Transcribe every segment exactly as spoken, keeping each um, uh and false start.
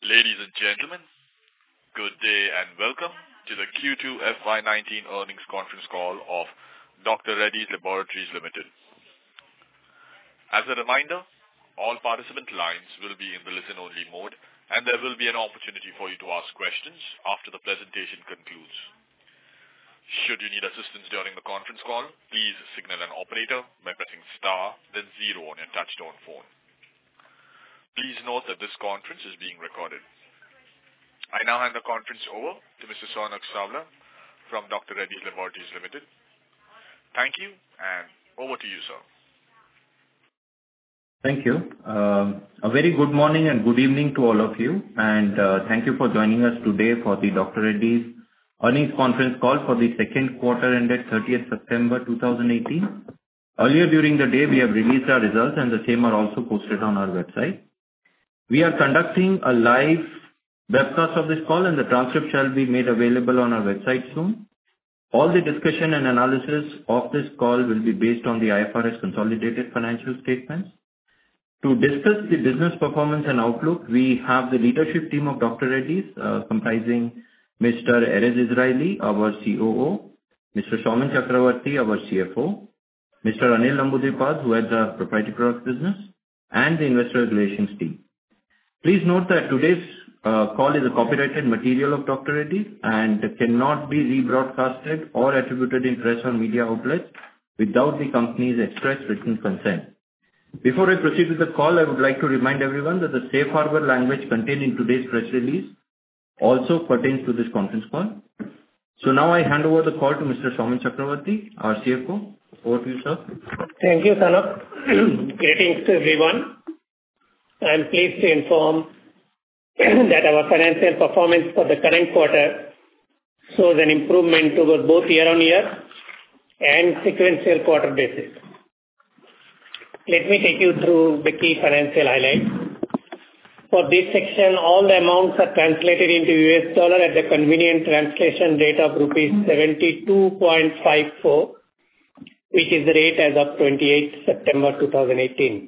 Ladies and gentlemen, good day and welcome to the Q two F Y nineteen earnings conference call of Doctor Reddy's Laboratories Limited. As a reminder, all participant lines will be in the listen-only mode, and there will be an opportunity for you to ask questions after the presentation concludes. Should you need assistance during the conference call, please signal an operator by pressing star, then zero on your touchtone phone. Please note that this conference is being recorded. I now hand the conference over to Mister Sonak Savla from Doctor Reddy's Laboratories Limited. Thank you, and over to you, sir. Thank you. Uh, a very good morning and good evening to all of you, and uh, thank you for joining us today for the Doctor Reddy's earnings conference call for the second quarter ended thirtieth September two thousand eighteen. Earlier during the day, we have released our results, and the same are also posted on our website. We are conducting a live webcast of this call, and the transcript shall be made available on our website soon. All the discussion and analysis of this call will be based on the I F R S consolidated financial statements. To discuss the business performance and outlook, we have the leadership team of Doctor Reddy's, uh, comprising Mister Erez Israeli, our C O O, Mister Saumen Chakravarti, our C F O, Mister Anil Namboodiripad, who heads our proprietary products business, and the investor relations team. Please note that today's uh, call is a copyrighted material of Doctor Reddy's and cannot be rebroadcasted or attributed in press or media outlets without the company's express written consent. Before I proceed with the call, I would like to remind everyone that the safe harbor language contained in today's press release also pertains to this conference call. So now I hand over the call to Mister Saumen Chakravarti, our C F O. Over to you, sir. Thank you, Sanak. Greetings to everyone. I am pleased to inform that our financial performance for the current quarter shows an improvement over both year-on-year and sequential quarter basis. Let me take you through the key financial highlights. For this section, all the amounts are translated into U S dollar at the convenient translation rate of rupees seventy-two point five four, which is the rate as of twenty-eighth September two thousand eighteen.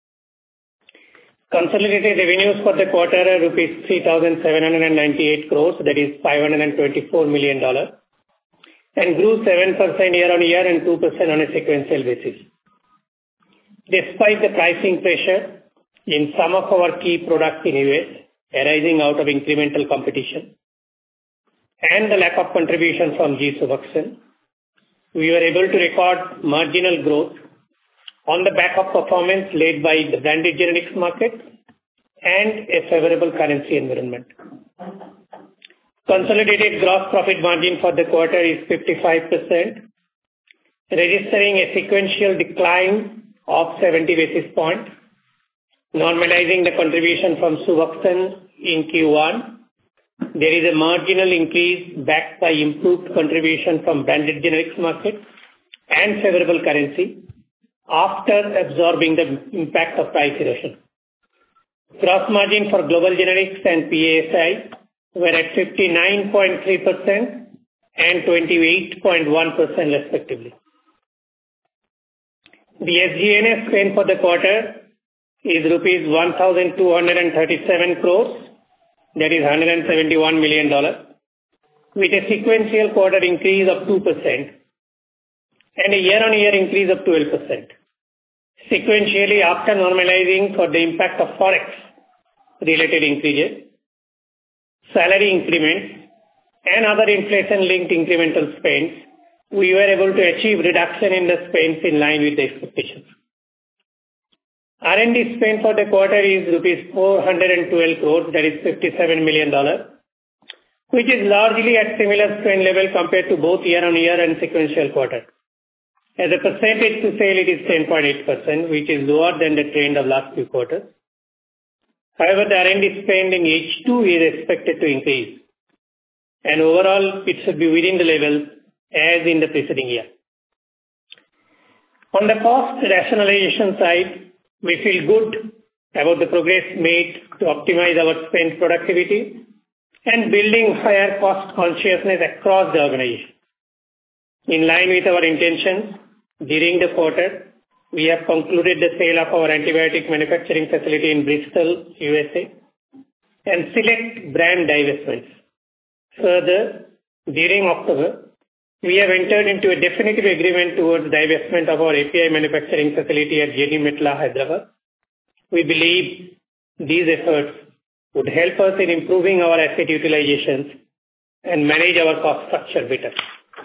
Consolidated revenues for the quarter are rupees three thousand seven hundred ninety-eight crores, that is five hundred twenty-four million dollars, and grew seven percent year-on-year and two percent on a sequential basis. Despite the pricing pressure in some of our key products in U S arising out of incremental competition and the lack of contribution from G-Suboxone, we were able to record marginal growth on the back of performance led by the branded generics market and a favorable currency environment. Consolidated gross profit margin for the quarter is fifty-five percent, registering a sequential decline of seventy basis points. Normalizing the contribution from Suboxone in Q one, there is a marginal increase backed by improved contribution from branded generics market and favorable currency after absorbing the impact of price erosion. Gross margin for global generics and P A S I were at fifty-nine point three percent and twenty-eight point one percent respectively. The S G and A spend for the quarter is rupees one thousand two hundred thirty-seven crores, that is one hundred seventy-one million dollars, with a sequential quarter increase of two percent and a year-on-year increase of twelve percent. Sequentially, after normalizing for the impact of forex-related increases, salary increments, and other inflation-linked incremental spends, we were able to achieve reduction in the spends in line with the expectations. R and D spend for the quarter is rupees four hundred twelve crores, that is fifty-seven million dollars, which is largely at similar spend level compared to both year-on-year and sequential quarter. As a percentage to sale, it is ten point eight percent, which is lower than the trend of last few quarters. However, the R and D spend in H two is expected to increase, and overall, it should be within the level as in the preceding year. On the cost rationalization side, we feel good about the progress made to optimize our spend productivity and building higher cost consciousness across the organization. In line with our intentions, during the quarter, we have concluded the sale of our antibiotic manufacturing facility in Bristol, U S A, and select brand divestments. Further, during October, we have entered into a definitive agreement towards divestment of our A P I manufacturing facility at J D Metla, Hyderabad. We believe these efforts would help us in improving our asset utilizations and manage our cost structure better.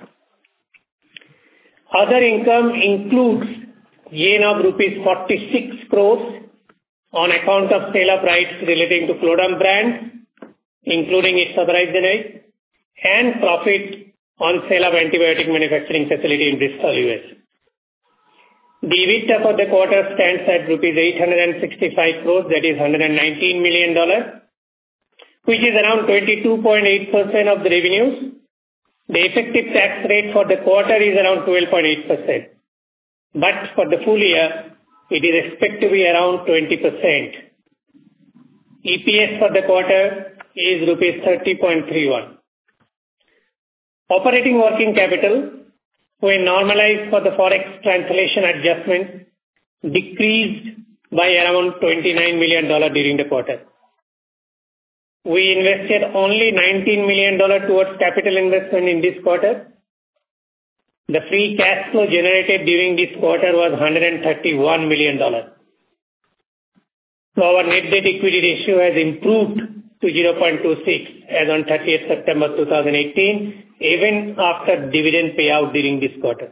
Other income includes gain of rupees forty-six crores on account of sale of rights relating to Flodan brand, including its authorized generic, and profit on sale of antibiotic manufacturing facility in Bristol, U S. The EBITDA for the quarter stands at rupees eight hundred sixty-five crores, that is one hundred nineteen million dollars, which is around twenty-two point eight percent of the revenues. The effective tax rate for the quarter is around twelve point eight percent. But for the full year, it is expected to be around twenty percent. E P S for the quarter is rupees thirty point three one. Operating working capital, when normalized for the forex translation adjustment, decreased by around twenty-nine million dollars during the quarter. We invested only nineteen million dollars towards capital investment in this quarter. The free cash flow generated during this quarter was one hundred thirty-one million dollars. So our net debt equity ratio has improved to zero point two six as on thirtieth September two thousand eighteen, even after dividend payout during this quarter.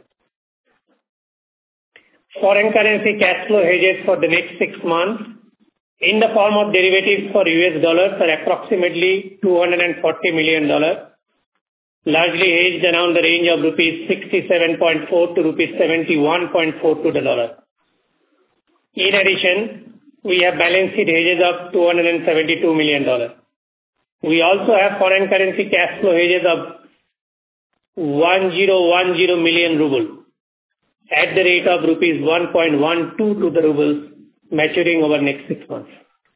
Foreign currency cash flow hedges for the next six months in the form of derivatives for U S dollars are approximately two hundred forty million dollars, largely hedged around the range of rupees sixty-seven point four to rupees seventy-one point four to the dollar. In addition, we have balance sheet hedges of two hundred seventy-two million dollars. We also have foreign currency cash flow hedges of one thousand ten million ruble at the rate of rupees one point one two to the rubles, maturing over next six months.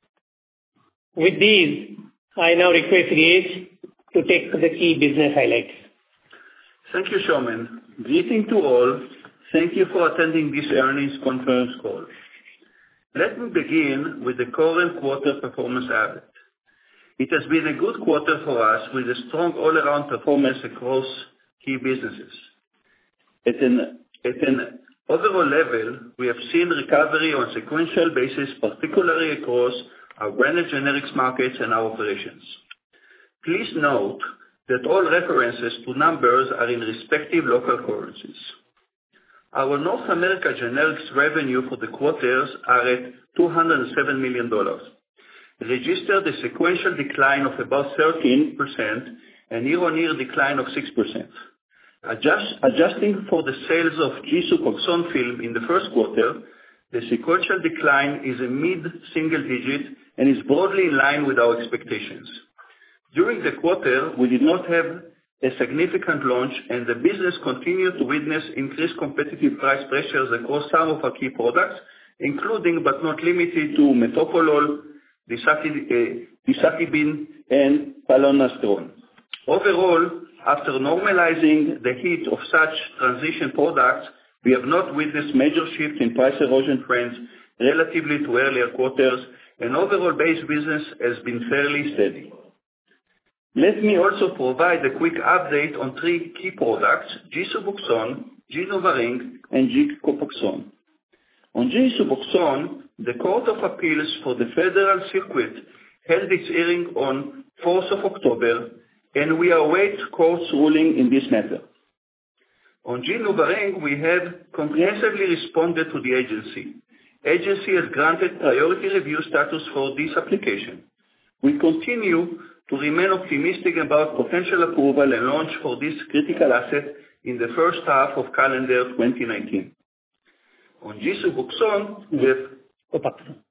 With these, I now request Gage to take the key business highlights. Thank you, Shaumen. Greeting to all. Thank you for attending this earnings conference call. Let me begin with the current quarter performance update. It has been a good quarter for us with a strong all-around performance across key businesses. At an, at an overall level, we have seen recovery on a sequential basis, particularly across our branded generics markets and our operations. Please note that all references to numbers are in respective local currencies. Our North America generics revenue for the quarters are at two hundred seven million dollars, registered a sequential decline of about thirteen percent and year-on-year decline of six percent. Adjust, adjusting for the sales of G-Suboxone film in the first quarter, the sequential decline is a mid-single digit and is broadly in line with our expectations. During the quarter, we did not have a significant launch, and the business continued to witness increased competitive price pressures across some of our key products, including but not limited to metoprolol, decitabine, and palonosterone. Overall, after normalizing the heat of such transition products, we have not witnessed major shifts in price erosion trends relatively to earlier quarters, and overall base business has been fairly steady. Let me also provide a quick update on three key products, G-Suboxone, G-Novaring, and G-Copaxone. On G-Suboxone, the Court of Appeals for the Federal Circuit held its hearing on fourth of October, and we await court's ruling in this matter. On G-Novaring, we have comprehensively responded to the agency. Agency has granted priority review status for this application. We continue to remain optimistic about potential approval and launch for this critical asset in the first half of calendar twenty nineteen. On G-Suboxone, we have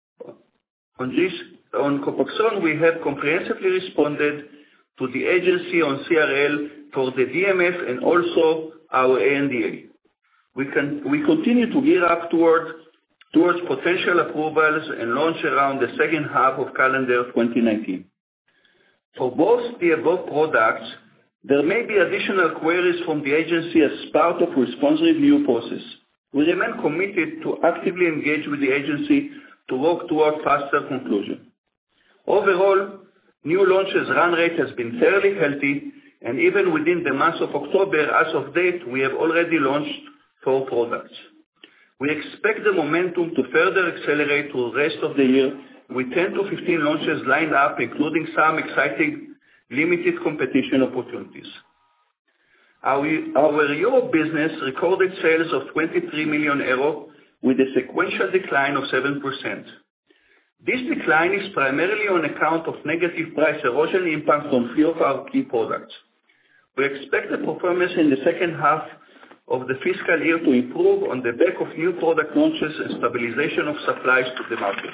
on, G, on Copaxone, we have comprehensively responded to the agency on C R L for the D M F and also our A N D A. We can we continue to gear up toward towards potential approvals and launch around the second half of calendar twenty nineteen. For both the above products, there may be additional queries from the agency as part of response review process. We remain committed to actively engage with the agency to work toward faster conclusion. Overall, New launches run rate has been fairly healthy, and even within the month of October, as of date, we have already launched four products. We expect the momentum to further accelerate through the rest of the year, with ten to fifteen launches lined up, including some exciting limited competition opportunities. Our, our Europe business recorded sales of twenty-three million euro with a sequential decline of seven percent. This decline is primarily on account of negative price erosion impact on few of our key products. We expect the performance in the second half of the fiscal year to improve on the back of new product launches and stabilization of supplies to the market.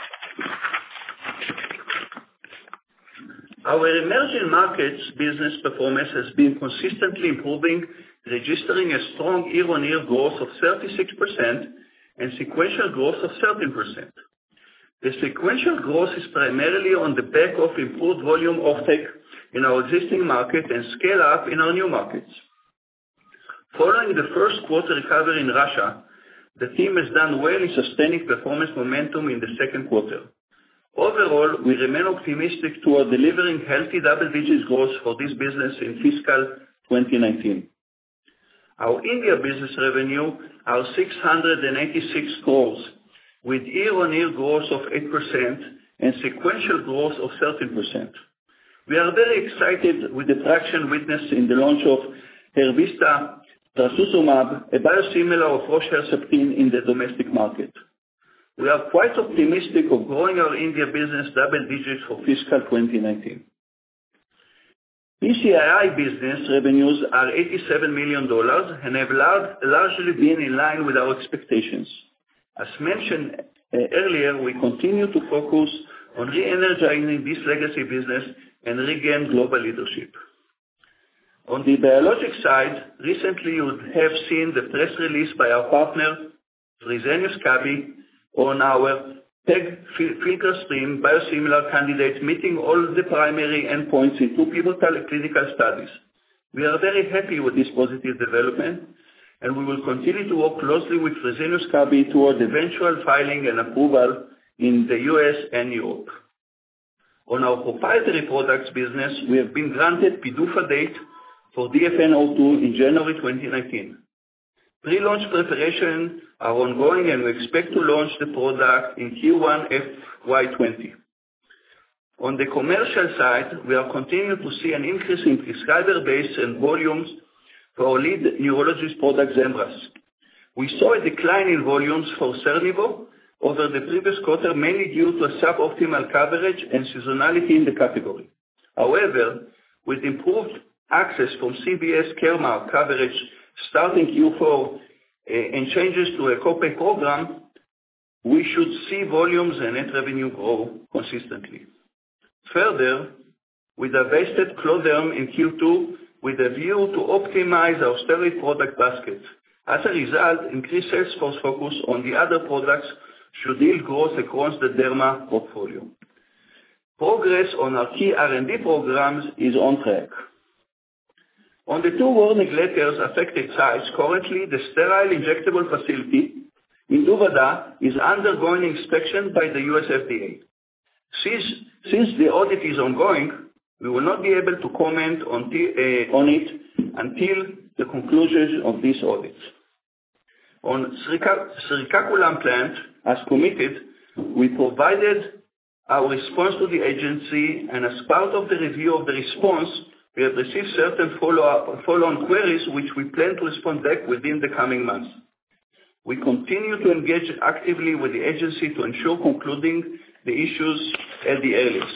Our emerging markets business performance has been consistently improving, registering a strong year-on-year growth of thirty-six percent and sequential growth of thirteen percent. The sequential growth is primarily on the back of improved volume offtake in our existing market and scale up in our new markets. Following the first quarter recovery in Russia, the team has done well in sustaining performance momentum in the second quarter. Overall, we remain optimistic toward delivering healthy double-digit growth for this business in fiscal twenty nineteen. Our India business revenue are six hundred eighty-six crores, with year-on-year growth of eight percent and sequential growth of thirteen percent. We are very excited with the traction witnessed in the launch of Hervista Trastuzumab, a biosimilar of Roche Herceptin in the domestic market. We are quite optimistic of growing our India business double digits for fiscal twenty nineteen. P C I business revenues are eighty-seven million dollars and have lar- largely been in line with our expectations. As mentioned uh, earlier, we continue to focus on re-energizing this legacy business and regain global leadership. On the biologic side, recently you have seen the press release by our partner, Fresenius Kabi, on our pegfilgrastim biosimilar candidate meeting all the primary endpoints in two pivotal clinical studies. We are very happy with this positive development, and we will continue to work closely with Fresenius Kabi toward eventual filing and approval in the U S and Europe. On our proprietary products business, we have been granted P D U F A date for D F N zero two in January twenty nineteen. Pre-launch preparations are ongoing, and we expect to launch the product in Q one F Y twenty. On the commercial side, we are continuing to see an increase in prescriber base and volumes for our lead neurologist product, Zemras. We saw a decline in volumes for Cernivo over the previous quarter, mainly due to a suboptimal coverage and seasonality in the category. However, with improved access from C B S Caremark coverage starting Q four uh, and changes to a copay program, we should see volumes and net revenue grow consistently. Further, we divested Cloderm in Q two with a view to optimize our steroid product basket. As a result, increased sales force focus on the other products should yield growth across the derma portfolio. Progress on our key R and D programs is on track. On the two warning letters affected sites, currently the sterile injectable facility in Duvada is undergoing inspection by the U S F D A. Since, since the audit is ongoing, we will not be able to comment on, the, uh, on it until the conclusion of this audit. On Srikakulam plant, as committed, we provided our response to the agency, and as part of the review of the response, we have received certain follow-up, follow-on queries which we plan to respond back within the coming months. We continue to engage actively with the agency to ensure concluding the issues at the earliest.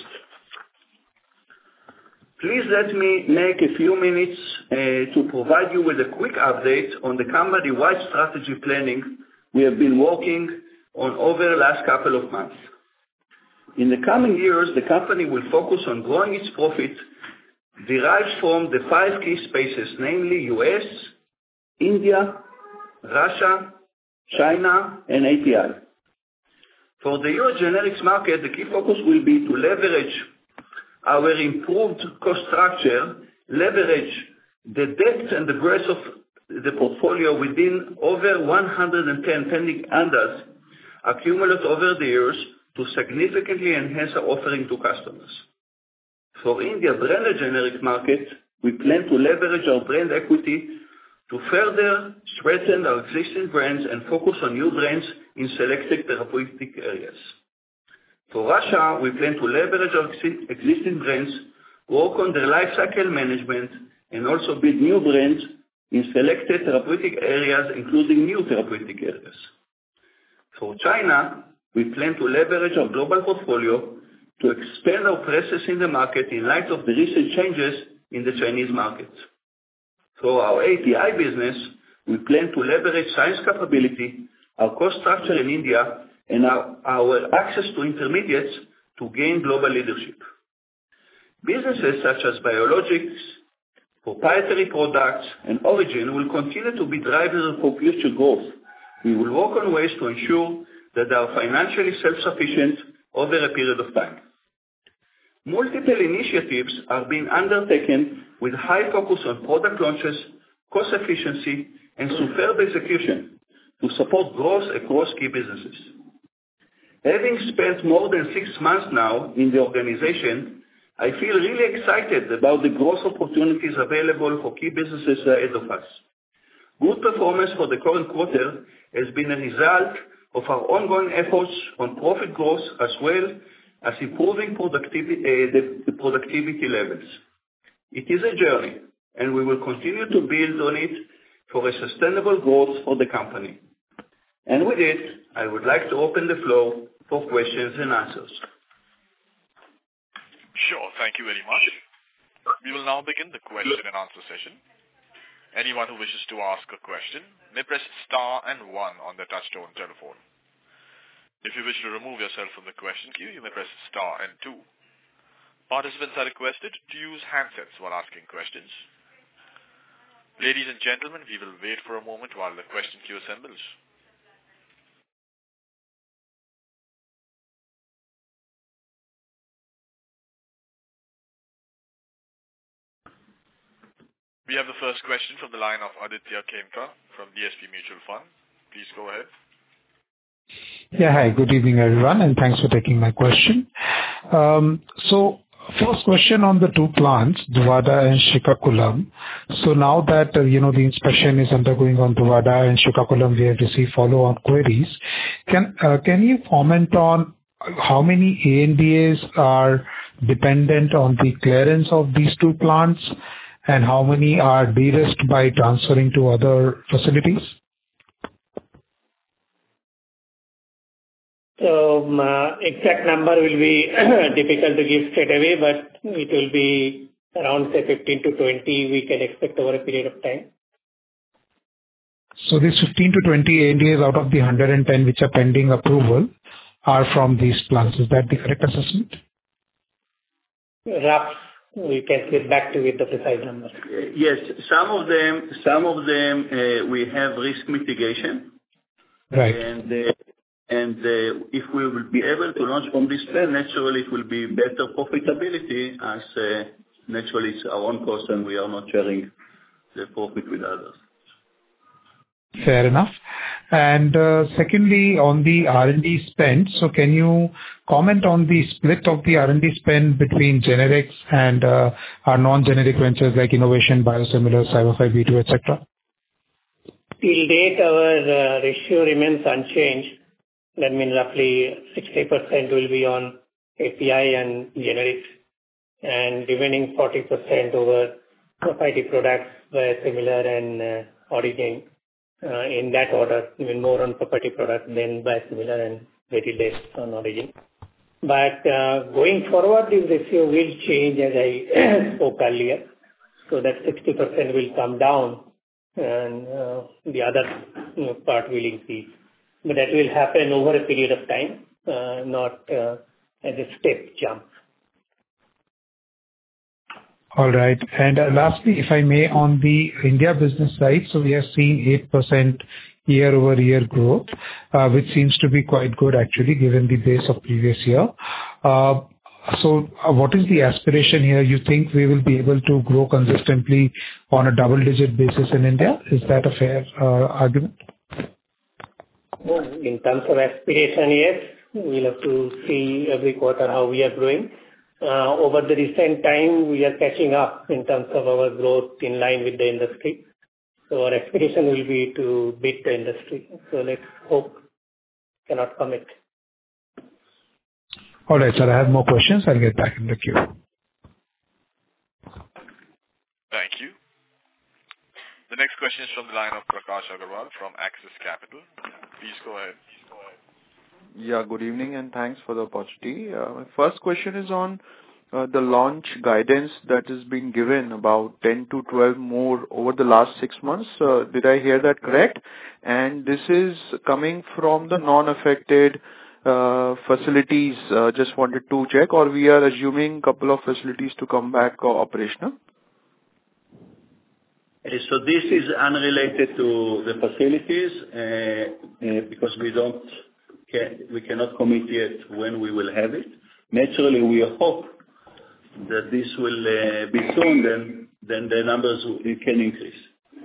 Please let me make a few minutes uh, to provide you with a quick update on the company-wide strategy planning we have been working on over the last couple of months. In the coming years, the company will focus on growing its profit derived from the five key spaces, namely U S, India, Russia, China, and A P I. For the U S generics market, the key focus will be to leverage our improved cost structure, leverage the depth and the breadth of the portfolio within over one hundred ten pending A N D As accumulated over the years to significantly enhance our offering to customers. For India branded generic market, we plan to leverage our brand equity to further strengthen our existing brands and focus on new brands in selected therapeutic areas. For Russia, we plan to leverage our existing brands, work on their life cycle management, and also build new brands in selected therapeutic areas, including new therapeutic areas. For China, we plan to leverage our global portfolio to expand our presence in the market in light of the recent changes in the Chinese market. For our A P I business, we plan to leverage science capability, our cost structure in India, and our, our access to intermediates to gain global leadership. Businesses such as biologics, proprietary products, and Origin will continue to be drivers for future growth. We will work on ways to ensure that they are financially self-sufficient over a period of time. Multiple initiatives are being undertaken with high focus on product launches, cost efficiency, and superb execution to support growth across key businesses. Having spent more than six months now in the organization, I feel really excited about the growth opportunities available for key businesses ahead of us. Good performance for the current quarter has been a result of our ongoing efforts on profit growth as well as improving productivity, uh, the, the productivity levels. It is a journey, and we will continue to build on it for a sustainable growth for the company. And with it, I would like to open the floor for questions and answers. Sure, thank you very much. We will now begin the question and answer session. Anyone who wishes to ask a question may press star and one on their touchtone telephone. If you wish to remove yourself from the question queue, you may press star and two. Participants are requested to use handsets while asking questions. Ladies and gentlemen, we will wait for a moment while the question queue assembles. We have the first question from the line of Aditya Khemka from D S P Mutual Fund. Please go ahead. Yeah, hi. Good evening, everyone, and thanks for taking my question. Um, so, first question on the two plants, Duvada and Srikakulam. So now that, uh, you know, the inspection is undergoing on Duvada and Srikakulam, we have received follow-on queries. Can, uh, can you comment on how many A N D As are dependent on the clearance of these two plants and how many are de-risked by transferring to other facilities? So um, uh, exact number will be difficult to give straight away, but it will be around say fifteen to twenty we can expect over a period of time. So these fifteen to twenty A N D As out of the one hundred ten which are pending approval are from these plants. Is that the correct assessment? Rough. We can get back to you with the precise number. Yes, some of them, some of them uh, we have risk mitigation. Right. And uh, And uh, if we will be able to launch from this plan, naturally it will be better profitability as uh, naturally it's our own cost and we are not sharing the profit with others. Fair enough. And uh, secondly, on the R and D spend, so can you comment on the split of the R and D spend between generics and uh, our non-generic ventures like innovation, biosimilars, Cyber five B two, et cetera? Till date, our uh, ratio remains unchanged. That means roughly sixty percent will be on A P I and generics, and remaining forty percent over proprietary products, biosimilar and uh, Origin. Uh, in that order, even more on proprietary products than biosimilar and very less on Origin. But uh, going forward, this ratio will change as I spoke earlier, so that sixty percent will come down and uh, the other you know, part will increase. But that will happen over a period of time, uh, not uh, as a step jump. All right. And uh, lastly, if I may, on the India business side, so we have seen eight percent year-over-year growth, uh, which seems to be quite good actually, given the base of previous year. Uh, so uh, what is the aspiration here? You think we will be able to grow consistently on a double-digit basis in India? Is that a fair uh, argument? In terms of aspiration, yes. We'll have to see every quarter how we are growing. uh, over the recent time, we are catching up in terms of our growth in line with the industry. So our expectation will be to beat the industry. So let's hope, cannot commit. All right, sir. I have more questions. I'll get back in the queue. Thank you. The next question is from the line of Prakash Agarwal from Axis Capital. Please go ahead. Please go ahead. Yeah, good evening and thanks for the opportunity. Uh, my first question is on uh, the launch guidance that has been given, about ten to twelve more over the last six months. Uh, did I hear that correct? And this is coming from the non-affected uh, facilities. Uh, just wanted to check, or we are assuming a couple of facilities to come back uh, operational? So this is unrelated to the facilities uh, uh, because we don't can, we cannot commit yet when we will have it. Naturally, we hope that this will uh, be soon. Then then the numbers can increase.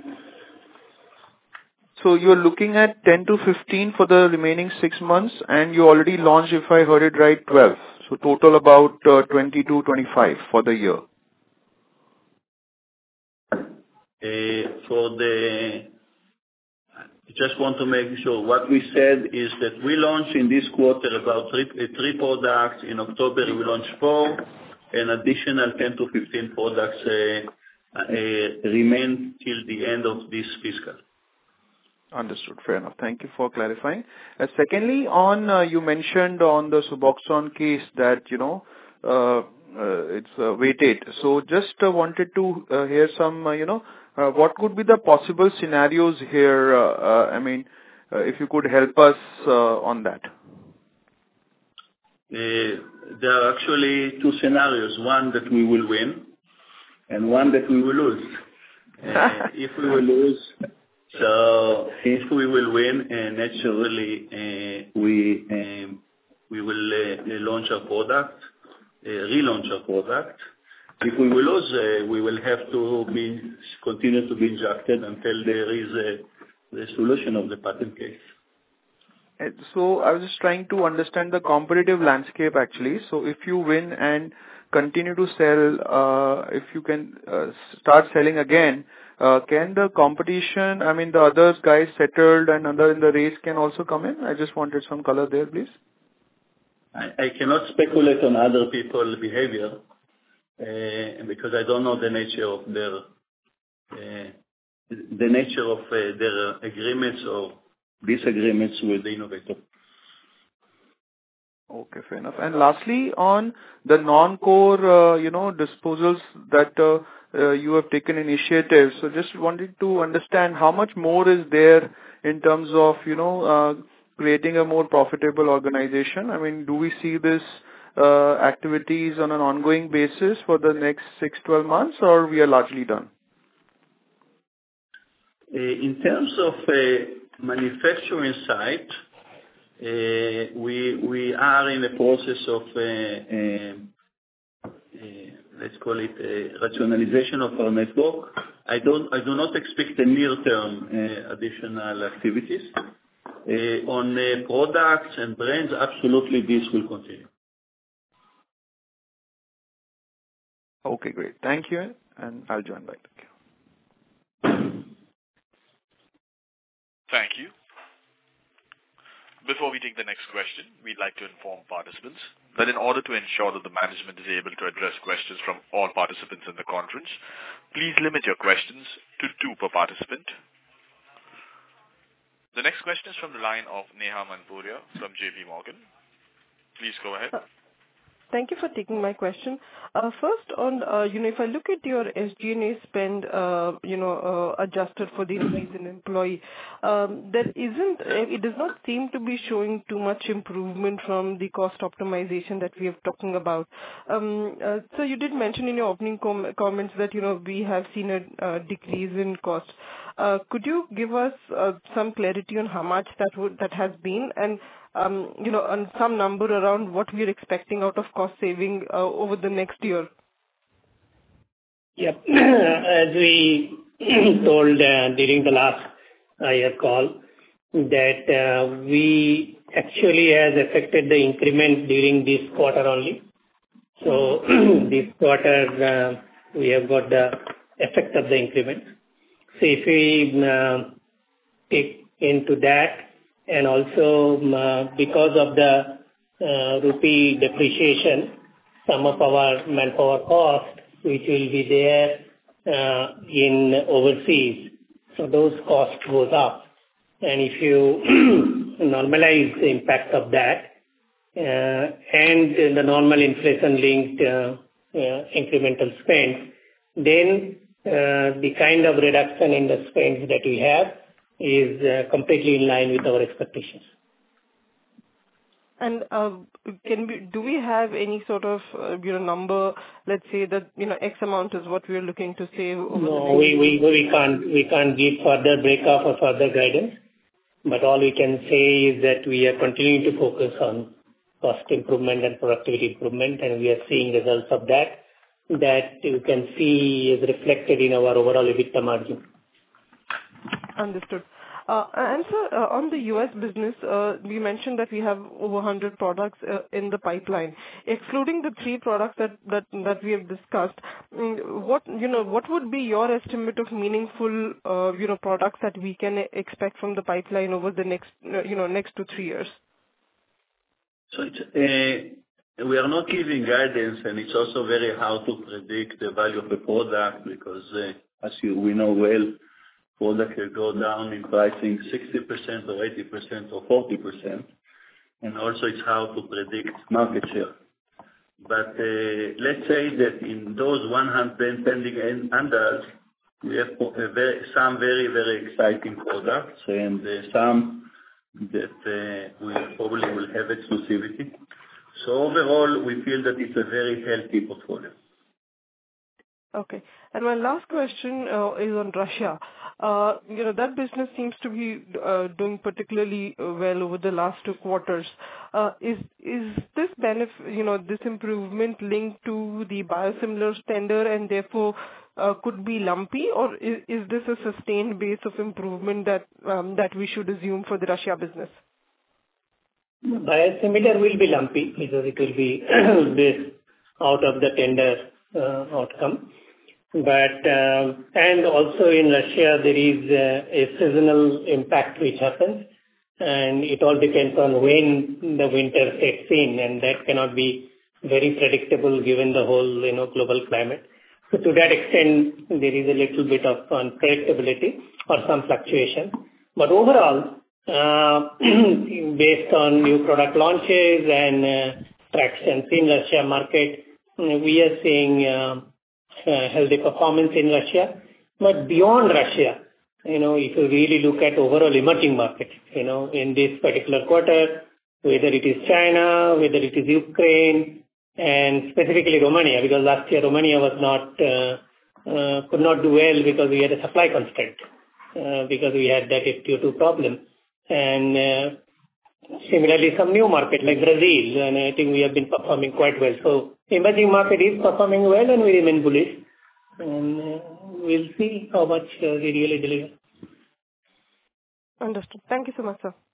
So you're looking at ten to fifteen for the remaining six months, and you already launched, if I heard it right, twelve. So total about uh, twenty to twenty-five for the year. Uh, for the, I just want to make sure what we said is that we launched in this quarter about three, uh, three products. In October we launched four, and additional ten to fifteen products uh, uh, remain till the end of this fiscal. Understood. Fair enough. Thank you for clarifying. Uh, secondly, on uh, you mentioned on the Suboxone case that you know. Uh, uh, it's uh, weighted. So just uh, wanted to uh, hear some, uh, you know, uh, what could be the possible scenarios here? Uh, uh, I mean, uh, if you could help us uh, on that. Uh, there are actually two scenarios. One that we will win, and one that we will lose. Uh, if we will lose, so if we will win, uh, naturally uh, we um, we will uh, launch our product. Uh, relaunch our product. If we will lose, uh, we will have to be continue to be injected until there is a resolution of the patent case. So I was just trying to understand the competitive landscape actually. So if you win and continue to sell, uh, if you can uh, start selling again, uh, can the competition, I mean the other guys settled and other in the race can also come in? I just wanted some color there, please. I, I cannot speculate on other people's behavior uh, because I don't know the nature of their uh, the nature of uh, their agreements or disagreements with the innovator. Okay, fair enough. And lastly, on the non-core, uh, you know, disposals that uh, uh, you have taken initiative. So just wanted to understand how much more is there in terms of, you know, uh, creating a more profitable organization? I mean, do we see this uh, activities on an ongoing basis for the next six, twelve months, or we are largely done? Uh, in terms of uh, manufacturing site, uh, we we are in the process of uh, uh, uh, let's call it uh, rationalization of our network. I don't I do not expect a near-term uh, additional activities. Uh, on uh, products and brands, absolutely this will continue. Okay, great. Thank you, and I'll join back. Thank you. Before we take the next question, we'd like to inform participants that in order to ensure that the management is able to address questions from all participants in the conference, please limit your questions to two per participant. The next question is from the line of Neha Manpuria from J P Morgan. Please go ahead. Uh, thank you for taking my question. Uh, first, on uh, you know, if I look at your S G and A spend, uh, you know, uh, adjusted for the increase in employee, um, there isn't. It does not seem to be showing too much improvement from the cost optimization that we are talking about. Um, uh, so you did mention in your opening com- comments that you know we have seen a uh, decrease in cost. Uh, could you give us uh, some clarity on how much that would that has been, and um, you know, on some number around what we are expecting out of cost saving uh, over the next year? Yep. As we told uh, during the last uh, year call, that uh, we actually has affected the increment during this quarter only. So this quarter, uh, we have got the effect of the increment. So if we uh, take into that, and also uh, because of the uh, rupee depreciation, some of our manpower cost, which will be there uh, in overseas, so those costs goes up. And if you normalize the impact of that, uh, and the normal inflation-linked uh, uh, incremental spend, then uh, the kind of reduction in the spends that we have is uh, completely in line with our expectations. And uh, can we, do we have any sort of, uh, you know, number, let's say that, you know, X amount is what we are looking to save over No, the we, we, we can't, we can't give further breakup or further guidance, but all we can say is that we are continuing to focus on cost improvement and productivity improvement, and we are seeing results of that, that you can see is reflected in our overall EBITDA margin. Understood. Uh, and sir, uh, on the U S business, uh, we mentioned that we have over one hundred products uh, in the pipeline. Excluding the three products that, that, that we have discussed, what, you know, what would be your estimate of meaningful, uh, you know, products that we can expect from the pipeline over the next, uh, you know, next to three years? So it's, uh, we are not giving guidance, and it's also very hard to predict the value of the product because, uh, as you, we know well, product will go down in pricing sixty percent or eighty percent or forty percent. And also it's hard to predict market share. But uh, let's say that in those one hundred pending handles, we have a very, some very, very exciting products and uh, some that uh, we probably will have exclusivity. So overall, we feel that it's a very healthy portfolio. Okay. And my last question uh, is on Russia. Uh, you know, that business seems to be uh, doing particularly well over the last two quarters. Uh, is is this benefit, you know, this improvement linked to the biosimilars tender and therefore uh, could be lumpy, or is, is this a sustained base of improvement that um, that we should assume for the Russia business? Biosimilar will be lumpy because it will be based out of the tender uh, outcome. But uh, and also in Russia there is uh, a seasonal impact which happens, and it all depends on when the winter sets in, and that cannot be very predictable given the whole you know global climate. So to that extent there is a little bit of unpredictability or some fluctuation. But overall, uh, based on new product launches and uh, traction in Russia market, we are seeing. Uh, Uh, healthy performance in Russia. But beyond Russia, you know, if you really look at overall emerging markets, you know, in this particular quarter, whether it is China, whether it is Ukraine, and specifically Romania, because last year Romania was not, uh, uh, could not do well because we had a supply constraint, uh, because we had that F T O two problem. And uh, similarly, some new market like Brazil, and I think we have been performing quite well. So emerging market is performing well, and we remain bullish. And uh, we'll see how much uh, we really deliver. Understood. Thank you so much, sir.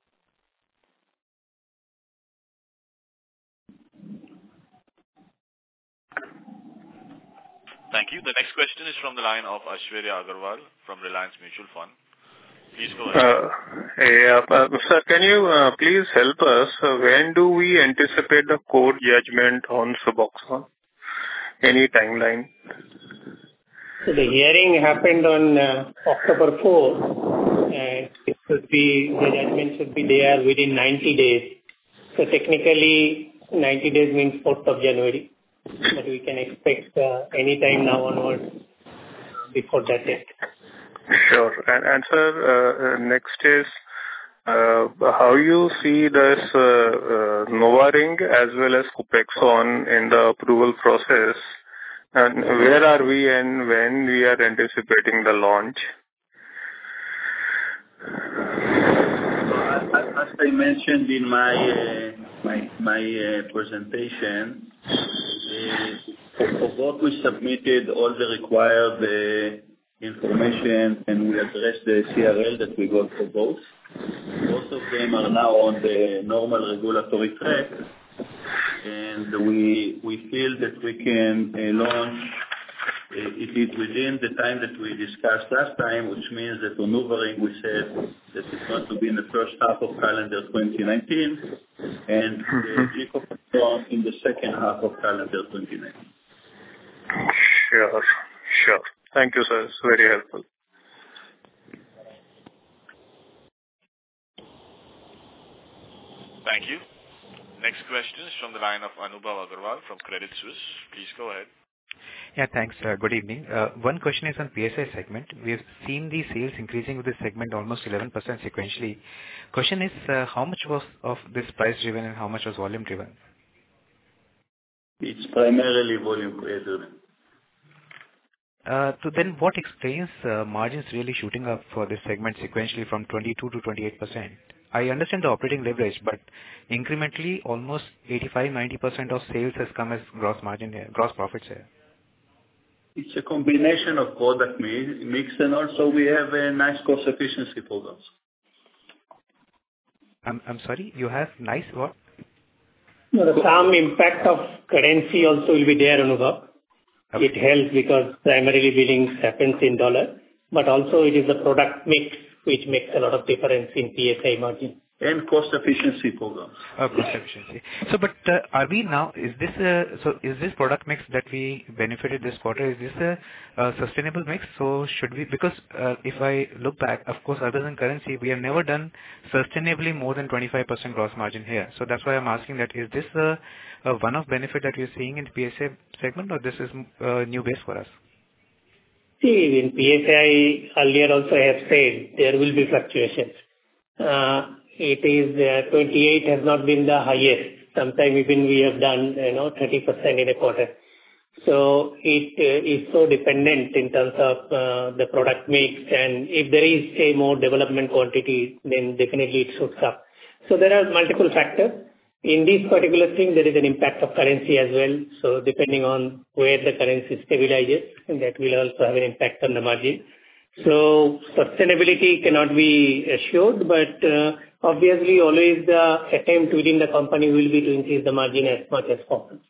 Thank you. The next question is from the line of Aishwarya Agarwal from Reliance Mutual Fund. Please go ahead. Uh, yeah, uh, sir, can you uh, please help us? Uh, when do we anticipate the court judgment on Suboxone? Any timeline? So the hearing happened on uh, October fourth, and it should be, the judgment should be there within ninety days. So technically, ninety days means fourth of January, but we can expect uh, any time now onwards before that date. Sure. And, and sir, uh, next is uh, how you see this uh, uh, Novaring as well as Copaxone in the approval process, and where are we and when we are anticipating the launch? As I mentioned in my uh, my my uh, presentation, uh, for both we submitted all the required uh, information, and we addressed the C R L that we got for both. Both of them are now on the normal regulatory track. and we we feel that we can uh, launch uh, it is within the time that we discussed last time, which means that on NuvaRing we said that it's going to be in the first half of calendar twenty nineteen, and the GigaOptics in the second half of calendar twenty nineteen. Sure, sure. Thank you, sir. It's very helpful. Thank you. Next question is from the line of Anubhav Agarwal from Credit Suisse. Please go ahead. Yeah, thanks. Uh, good evening. Uh, one question is on P S I segment. We've seen the sales increasing with this segment almost eleven percent sequentially. Question is, uh, how much was of this price driven and how much was volume driven? It's primarily volume driven. Uh, so then what explains uh, margins really shooting up for this segment sequentially from twenty-two to twenty-eight percent? I understand the operating leverage, but incrementally almost eighty-five to ninety percent of sales has come as gross margin here, gross profits here. It's a combination of product mix, and also we have a nice cost efficiency programs. I'm I'm sorry, you have nice what? No, some impact of currency also will be there, Anubhav. Okay. It helps because primarily billings happens in dollar, but also it is the product mix which makes a lot of difference in P S I margin. And cost efficiency programs. Oh, cost efficiency. So, but uh, are we now, is this a, so is this product mix that we benefited this quarter, is this a, a sustainable mix? So should we, because uh, if I look back, of course, other than currency, we have never done sustainably more than twenty-five percent gross margin here. So that's why I'm asking that, is this a, a one-off benefit that we're seeing in the P S I segment, or this is a new base for us? See, in P S I, earlier also I have said, there will be fluctuations. Uh, It is uh, twenty-eight has not been the highest. Sometimes even we have done, you know, thirty percent in a quarter. So it uh, is so dependent in terms of uh, the product mix, and if there is a more development quantity, then definitely it shoots up. So there are multiple factors. In this particular thing, there is an impact of currency as well. So depending on where the currency stabilizes, and that will also have an impact on the margin. So sustainability cannot be assured, but uh, obviously always the attempt within the company will be to increase the margin as much as possible.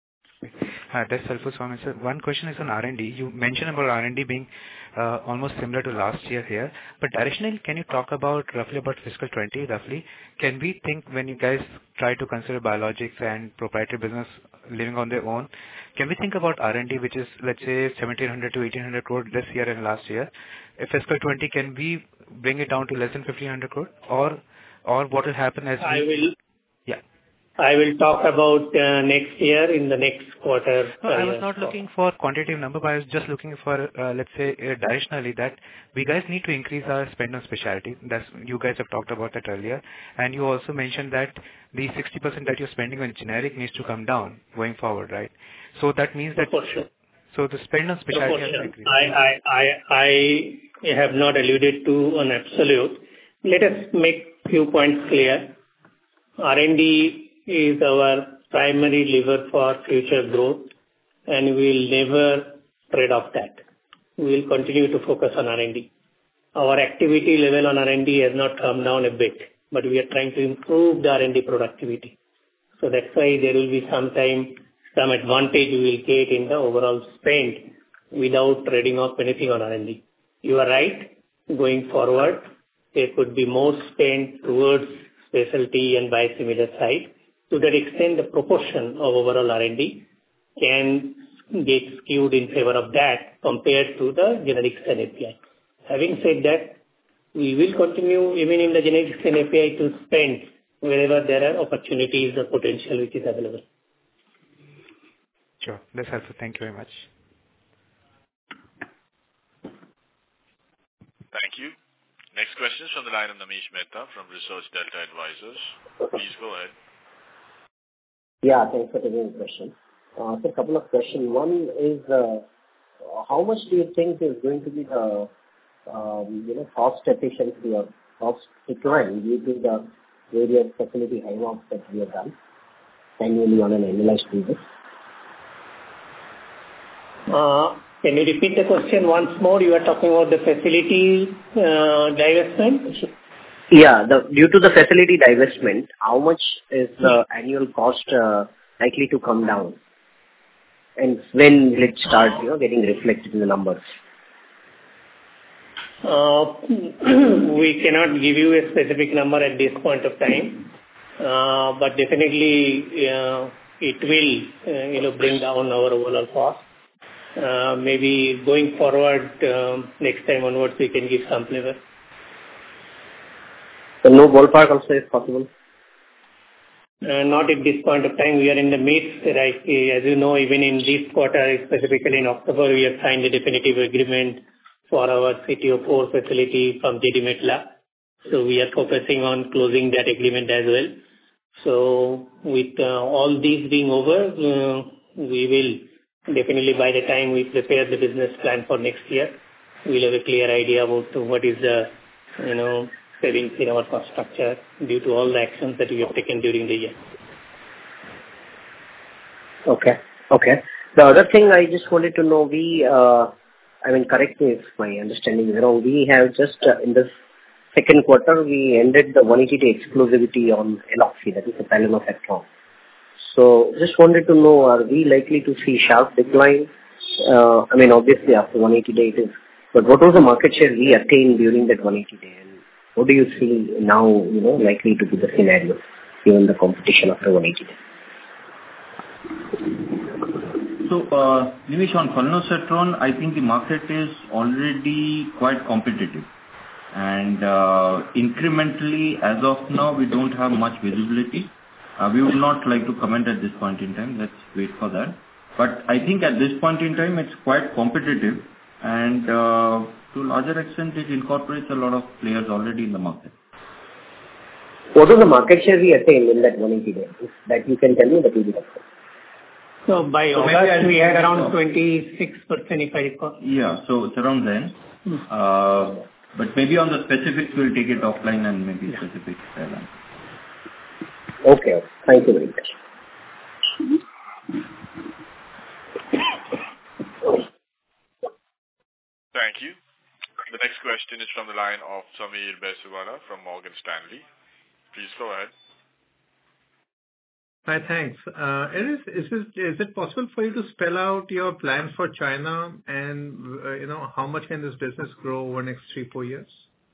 Uh, that's helpful, Swami sir. One question is on R and D. You mentioned about R and D being uh, almost similar to last year here, but directionally, can you talk about roughly about fiscal twenty, roughly? Can we think when you guys try to consider biologics and proprietary business living on their own, can we think about R and D, which is, let's say, seventeen hundred to eighteen hundred crore this year and last year? If fiscal twenty, can we bring it down to less than fifteen hundred crore? Or, or what will happen as I we... will... Yeah. I will talk about uh, next year in the next quarter. No, I was not looking for quantitative number, but I was just looking for, uh, let's say, uh, directionally that we guys need to increase our spend on specialty. That's, you guys have talked about that earlier. And you also mentioned that the sixty percent that you're spending on generic needs to come down going forward, right? So that means that... Proportion. So the spend on specialty has to increase. I, I, I, I have not alluded to an absolute. Let us make few points clear. R and D is our primary lever for future growth, and we will never trade off that. We will continue to focus on R and D. Our activity level on R and D has not come down a bit, but we are trying to improve the R and D productivity. So that's why there will be some time, some advantage we will get in the overall spend without trading off anything on R and D. You are right. Going forward, there could be more spend towards specialty and biosimilar side. To that extent, the proportion of overall R and D can get skewed in favor of that compared to the generics and A P I. Having said that, we will continue even in the generics and A P I to spend wherever there are opportunities or potential which is available. Sure. That's helpful. Thank you very much. Thank you. Next question is from the line of Namish Mehta from Research Delta Advisors. Please go ahead. Yeah, thanks for taking the question. Uh, so a couple of questions. One is, uh, how much do you think is going to be the, um, you know, cost efficiency or cost decline due to the various facility high-walks that we have done annually on an annualized basis? Uh, can you repeat the question once more? You are talking about the facility uh, divestment? Yeah, the, due to the facility divestment, how much is the annual cost uh, likely to come down? And when will it start, you know, getting reflected in the numbers? Uh, we cannot give you a specific number at this point of time, uh, but definitely uh, it will, uh, you know, bring down our overall cost. Uh, maybe going forward, um, next time onwards, we can give some flavor. So no ballpark also is possible? Uh, not at this point of time. We are in the midst, right? As you know, even in this quarter, specifically in October, we have signed a definitive agreement for our C T O four facility from J D Metla. So we are focusing on closing that agreement as well. So with uh, all these being over, uh, we will definitely, by the time we prepare the business plan for next year, we'll have a clear idea about what is the, you know, savings in our cost structure due to all the actions that we have taken during the year. Okay. Okay. The other thing I just wanted to know, we, uh, I mean, correct me if my understanding is wrong, we have just, uh, in this second quarter, we ended the one hundred eighty day exclusivity on Eloxy, that is the palinosatron. So just wanted to know, are we likely to see sharp decline? Uh, I mean, obviously after one hundred eighty days, it is, but what was the market share we attained during that one hundred eighty day? And what do you see now, you know, likely to be the scenario given the competition after one hundred eighty days? So, uh, Nimish, on palinosatron, I think the market is already quite competitive. And uh, incrementally, as of now, we don't have much visibility. Uh, we would not like to comment at this point in time. Let's wait for that. But I think at this point in time, it's quite competitive. And uh, to a larger extent, it incorporates a lot of players already in the market. What was the market share we attained in that one hundred eighty days? If that you can tell me, that will be helpful. So by so August, we had around twenty-six percent if I recall. Yeah, so it's around then. Hmm. Uh, but maybe on the specifics, we'll take it offline and maybe yeah. specifics. Okay, thank you very much. Thank you. The next question is from the line of Sameer Baisiwala from Morgan Stanley. Please go ahead. Hi, thanks. Uh, is, is, it, is it possible for you to spell out your plans for China and, uh, you know, how much can this business grow over the next three, four years?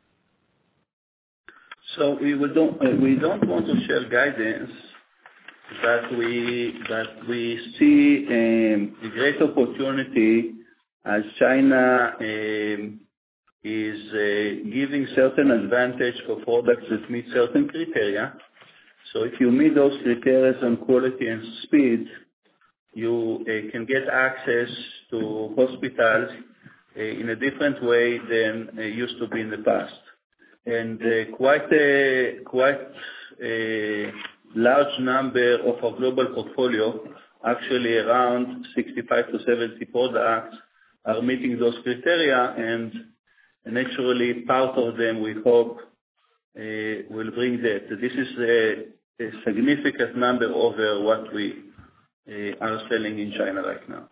So we will don't uh, we don't want to share guidance that we that we see um, a great opportunity as China um, is uh, giving certain advantage for products that meet certain criteria. So if you meet those criteria on quality and speed, you uh, can get access to hospitals uh, in a different way than uh, used to be in the past. And uh, quite a quite a large number of our global portfolio, actually around sixty-five to seventy products, are meeting those criteria, and naturally part of them we hope uh, will bring that. This is a, a significant number over what we uh, are selling in China right now.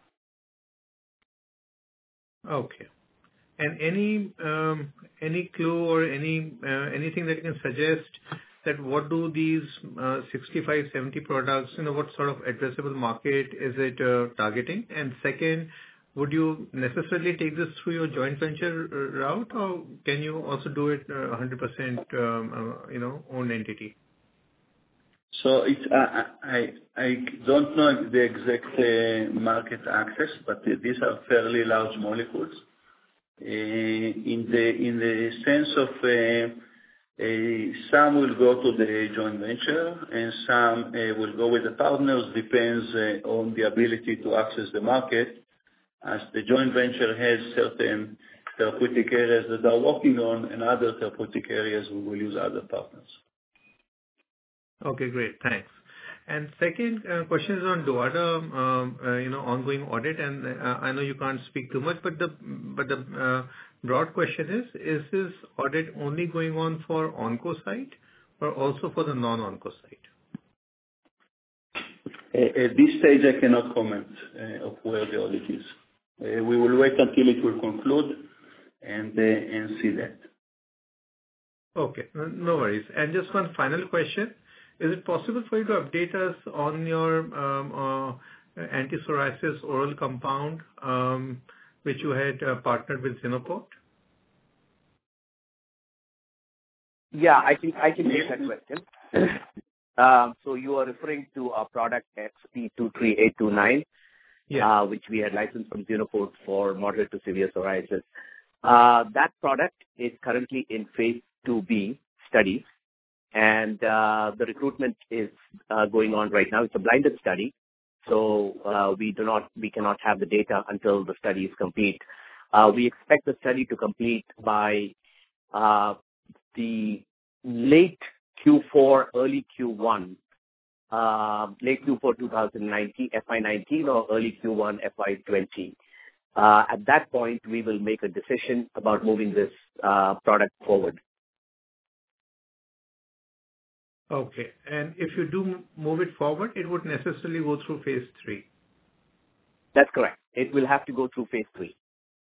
Okay. And any um, any clue or any uh, anything that you can suggest that what do these uh, sixty-five, seventy products, you know, what sort of addressable market is it uh, targeting? And second, would you necessarily take this through your joint venture route, or can you also do it uh, one hundred percent, um, uh, you know, owned entity? So it's, uh, I I don't know the exact uh, market access, but these are fairly large molecules. Uh, in the in the sense of uh, uh, some will go to the joint venture and some uh, will go with the partners. Depends uh, on the ability to access the market, as the joint venture has certain therapeutic areas that they're working on, and other therapeutic areas we will use other partners. Okay, great, thanks. And second uh, question is on Duvada, um, uh, you know, ongoing audit, and uh, I know you can't speak too much, but the but the uh, broad question is: is this audit only going on for onco site, or also for the non-onco site? At this stage, I cannot comment uh, of where the audit is. Uh, we will wait until it will conclude and uh, and see that. Okay, no worries. And just one final question. Is it possible for you to update us on your um, uh, anti-psoriasis oral compound, um, which you had uh, partnered with Xenoport? Yeah, I can I can take that question. um, so you are referring to our product X P two three eight two nine, yeah. uh, which we had licensed from Xenoport for moderate to severe psoriasis. Uh, that product is currently in phase two B study, and uh, the recruitment is uh, going on right now. It's a blinded study, so uh, we do not we cannot have the data until the study is complete. Uh, we expect the study to complete by uh, the late Q four, early Q one, uh, late Q four twenty nineteen, F Y nineteen, or early Q one F Y twenty. Uh, at that point, we will make a decision about moving this uh, product forward. Okay. And if you do move it forward, it would necessarily go through phase three. That's correct. It will have to go through phase three.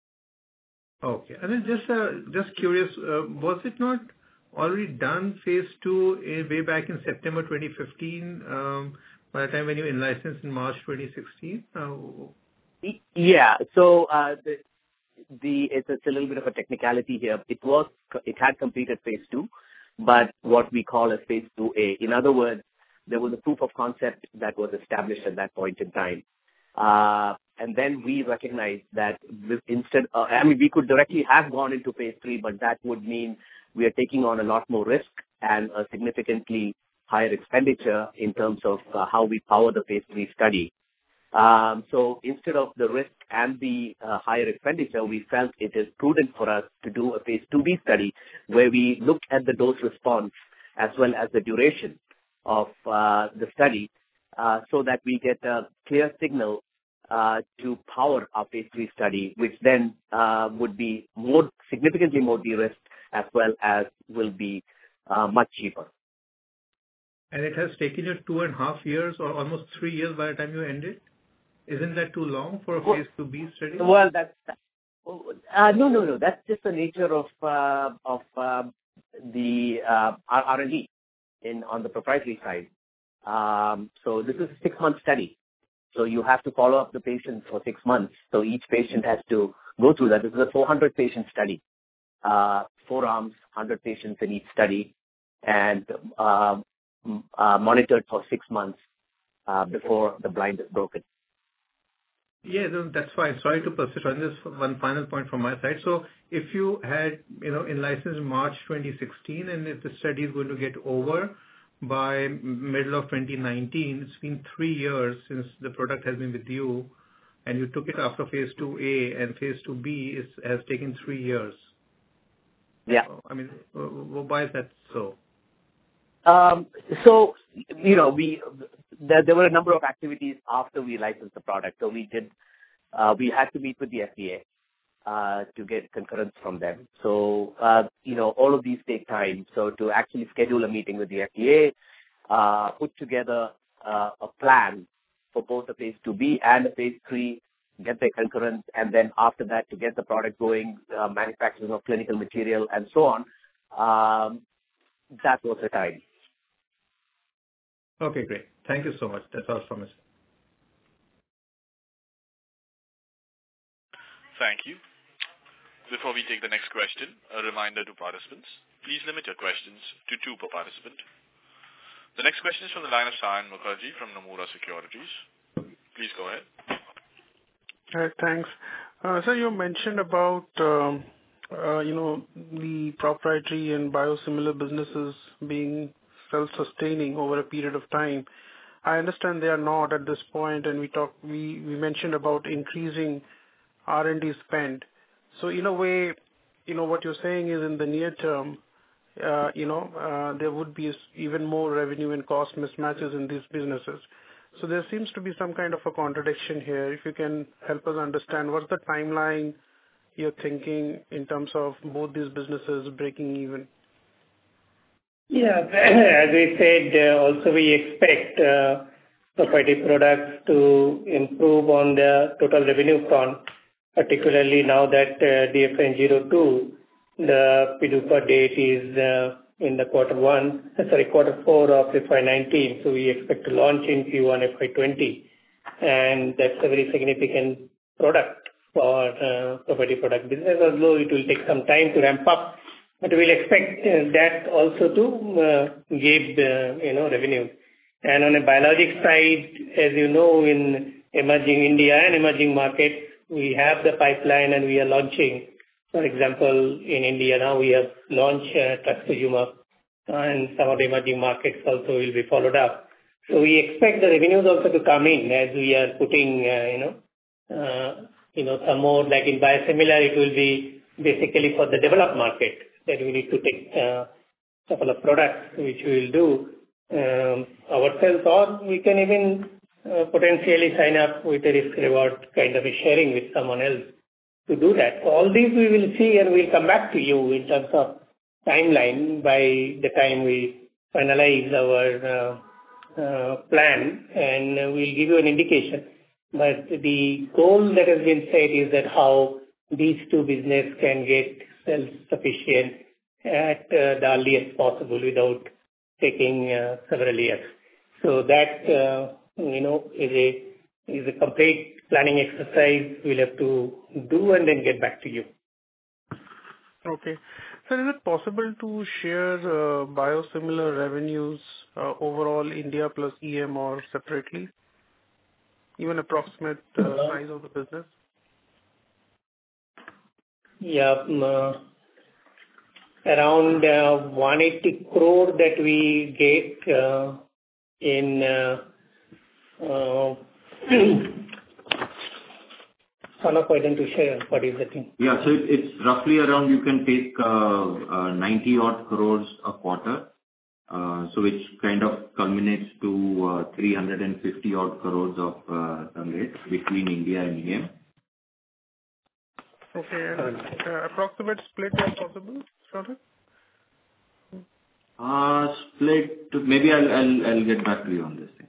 Okay. And then just uh, just curious, uh, was it not already done phase two uh, way back in September twenty fifteen, um, by the time when you in-licensed in March twenty sixteen? Uh, yeah. So uh, the, the it's, it's a little bit of a technicality here. It was it had completed phase two, but what we call as phase two A. In other words, there was a proof of concept that was established at that point in time. Uh, and then we recognized that instead, uh, I mean, we could directly have gone into phase three, but that would mean we are taking on a lot more risk and a significantly higher expenditure in terms of uh, how we power the phase three study. Um, so instead of the risk and the uh, higher expenditure, we felt it is prudent for us to do a phase two B study where we look at the dose response as well as the duration of uh, the study uh, so that we get a clear signal uh, to power our phase three study, which then uh, would be more significantly more de-risked as well as will be uh, much cheaper. And it has taken you two and a half years or almost three years by the time you end it? Isn't that too long for a well, phase two B study? Well, that's uh, no, no, no. That's just the nature of uh, of uh, the uh, R and D in on the proprietary side. Um, so this is a six-month study. So you have to follow up the patient for six months. So each patient has to go through that. This is a four hundred patient study, uh, four arms, one hundred patients in each study, and uh, uh, monitored for six months uh, before the blind is broken. Yeah, no, that's fine. Sorry to persist on this. One final point from my side. So if you had, you know, in license in March twenty sixteen, and if the study is going to get over by middle of twenty nineteen, it's been three years since the product has been with you, and you took it after phase two A, and phase two B is, has taken three years. Yeah. I mean, why is that so? Um, so, you know, we there, there were a number of activities after we licensed the product. So we did, uh, we had to meet with the F D A uh, to get concurrence from them. So, uh, you know, all of these take time. So to actually schedule a meeting with the F D A, uh, put together uh, a plan for both the phase two B and the phase three, get their concurrence, and then after that to get the product going, uh, manufacturing of clinical material and so on. Um, that was the time. Okay, great. Thank you so much. That's all from us. Thank you. Before we take the next question, a reminder to participants, please limit your questions to two per participant. The next question is from the line of Sayan Mukherjee from Nomura Securities. Please go ahead. Right, thanks. Uh, so you mentioned about, um, uh, you know, the proprietary and biosimilar businesses being self-sustaining over a period of time. I understand they are not at this point, and we talk, we, we mentioned about increasing R and D spend. So in a way, you know, what you're saying is in the near term, uh, you know, uh, there would be even more revenue and cost mismatches in these businesses. So there seems to be some kind of a contradiction here. If you can help us understand what's the timeline you're thinking in terms of both these businesses breaking even? Yeah, as we said, uh, also we expect uh, proprietary products to improve on the total revenue front, particularly now that uh, D F N zero two, the P D U F A date is uh, in the quarter one, sorry, quarter four of F Y nineteen. So we expect to launch in Q one F Y twenty. And that's a very significant product for uh, property product business, although it will take some time to ramp up. But we'll expect uh, that also to uh, give, uh, you know, revenue. And on a biologic side, as you know, in emerging India and emerging markets, we have the pipeline and we are launching. For example, in India now we have launched uh, Trastuzumab, and some of the emerging markets also will be followed up. So we expect the revenues also to come in as we are putting, uh, you know, uh, you know, some more like in biosimilar, it will be basically for the developed market that we need to take a uh, couple of products which we will do um, ourselves, or we can even uh, potentially sign up with a risk reward kind of a sharing with someone else to do that. So all these we will see and we'll come back to you in terms of timeline by the time we finalize our uh, uh, plan, and uh, we'll give you an indication. But the goal that has been set is that how these two business can get self-sufficient at uh, the earliest possible without taking uh, several years. So that, uh, you know, is a is a complete planning exercise we'll have to do and then get back to you. Okay. So is it possible to share uh, biosimilar revenues uh, overall India plus E M or separately? Even approximate uh, size of the business? Yeah, um, uh, around uh, one hundred eighty crore that we get uh, in uh, uh, Sanak, why don't you share what is the thing? Yeah, so it, it's roughly around, you can take uh, uh, ninety odd crores a quarter, uh, so which kind of culminates to uh, three hundred fifty odd crores of uh, run rate between India and E M. Okay, and uh, approximate split is possible, Sanak? Uh, split, maybe I'll, I'll, I'll get back to you on this thing.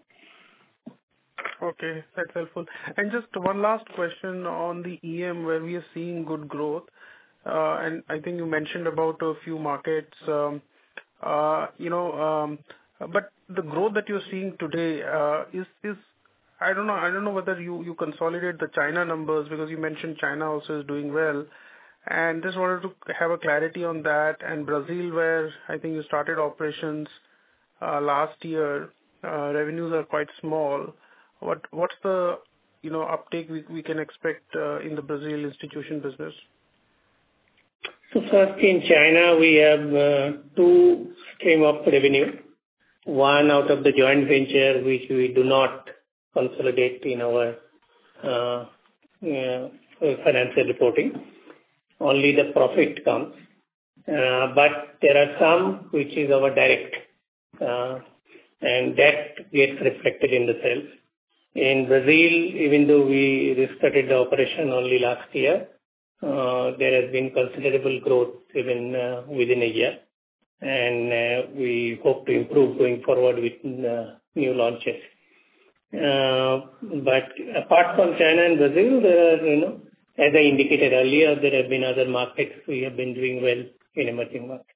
Okay, that's helpful. And just one last question on the E M where we are seeing good growth. Uh, and I think you mentioned about a few markets, um, uh, you know, um, but the growth that you're seeing today uh, is, is, I don't know, I don't know whether you, you consolidate the China numbers because you mentioned China also is doing well. And just wanted to have a clarity on that. And Brazil, where I think you started operations uh, last year, uh, revenues are quite small. What what's the you know uptake we we can expect uh, in the Brazil institution business? So first in China we have uh, two stream of revenue. One out of the joint venture which we do not consolidate in our uh, uh, financial reporting. Only the profit comes. Uh, but there are some which is our direct, uh, and that gets reflected in the sales. In Brazil, even though we restarted the operation only last year, uh, there has been considerable growth even uh, within a year, and uh, we hope to improve going forward with uh, new launches. Uh, but apart from China and Brazil, there are, you know, as I indicated earlier, there have been other markets we have been doing well in emerging markets.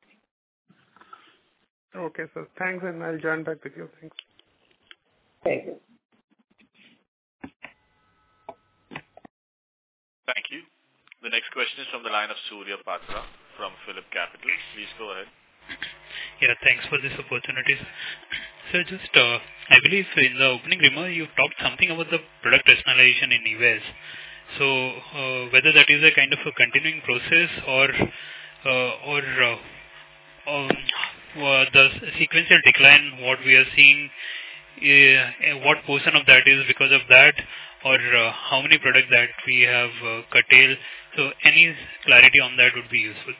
Okay, sir. Thanks, and I'll join back with you. Thanks. Thank you. Thank you. The next question is from the line of Surya Patra from Phillip Capital. Please go ahead. Yeah, thanks for this opportunity. So just, uh, I believe in the opening remark you talked something about the product rationalization in U S. So uh, whether that is a kind of a continuing process or uh, or uh, um, uh, the sequential decline what we are seeing, uh, what portion of that is because of that, or uh, how many products that we have uh, curtailed. So any clarity on that would be useful.